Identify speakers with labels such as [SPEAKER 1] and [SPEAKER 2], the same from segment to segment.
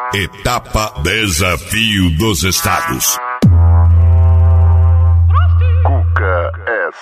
[SPEAKER 1] Etapa Desafio dos Estados.
[SPEAKER 2] Cuca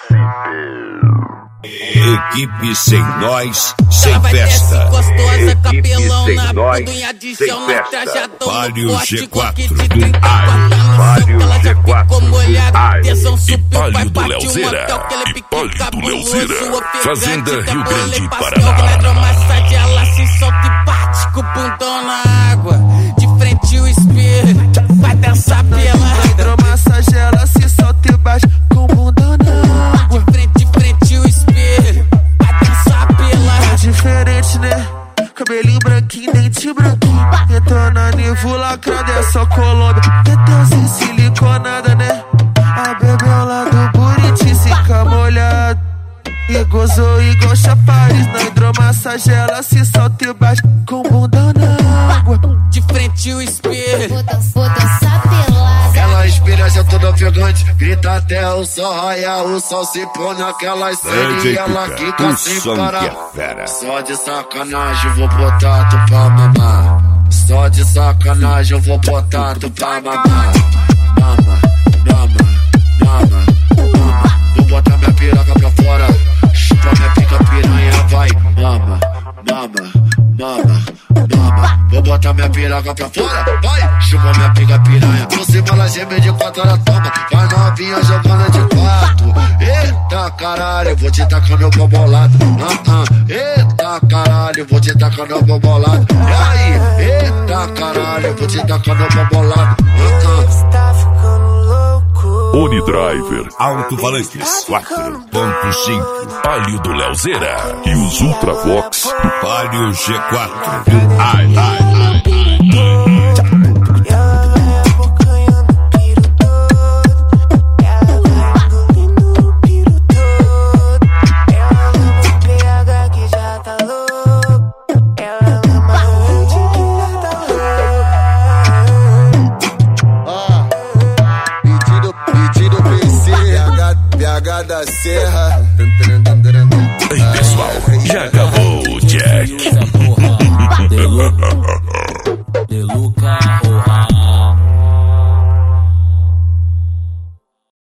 [SPEAKER 1] Equipe sem nós, sem festa.
[SPEAKER 2] Equipe sem nós, sem festa.
[SPEAKER 1] Palio G4 do Alho.
[SPEAKER 2] Palio G4 do Alho.
[SPEAKER 1] E Palio do Leozeira. E Palio do Leozeira. Fazenda Rio Grande, Paraná.
[SPEAKER 3] Hidromassagem, ela se solta e bate com o bundão na água. De frente o espelho, vai dançar pela.
[SPEAKER 4] Hidromassagem, ela se solta e bate com o bundão na água.
[SPEAKER 3] De frente o espelho, vai dançar pela.
[SPEAKER 4] É diferente, né? Cabelinho branquinho, dente branquinho. Entrando nível lacrado, é só Colômbia. Tetãozinho siliconada, né? A bebeu lá do Buriti, fica molhado. E gozou igual chapariz. Na hidromassagem ela se solta e bate com bunda na água.
[SPEAKER 3] De frente o espelho,
[SPEAKER 5] vou dançar pelada.
[SPEAKER 6] Ela inspira já toda ofegante, grita até o sol raiar, o sol se põe naquela cena e ela quica sem parar. Só de sacanagem eu vou botar tu pra mamar. Só de sacanagem eu vou botar tu pra mamar. Mama, mama, mama, mama. Vou botar minha piroca pra fora, chupa minha pica piranha, vai. Mama, mama, mama, mama. Vou botar minha piroca pra fora, vai. Chupa minha pica piranha. Por cima ela geme de 4, ela toma. Vai novinha jogando de 4. Eita caralho, vou te tacar no pau bolado. Eita caralho, vou te tacar no pau bolado. E aí? Eita caralho, vou te tacar no pau bolado.
[SPEAKER 4] Tá ficando louco.
[SPEAKER 1] Unidriver Alto-Falantes 4.5 Palio do Leozeira. E os Ultravox do Palio G4 do Alho.
[SPEAKER 4] Da Serra.
[SPEAKER 1] Ei, pessoal, já acabou